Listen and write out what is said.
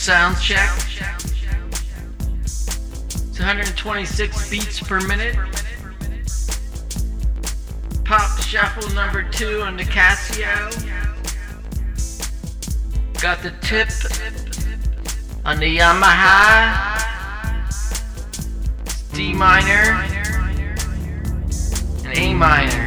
sound check. It's 126 beats per minute. Pop shuffle number 2 on the Casio. Got the tip on the Yamaha. D minor and A minor.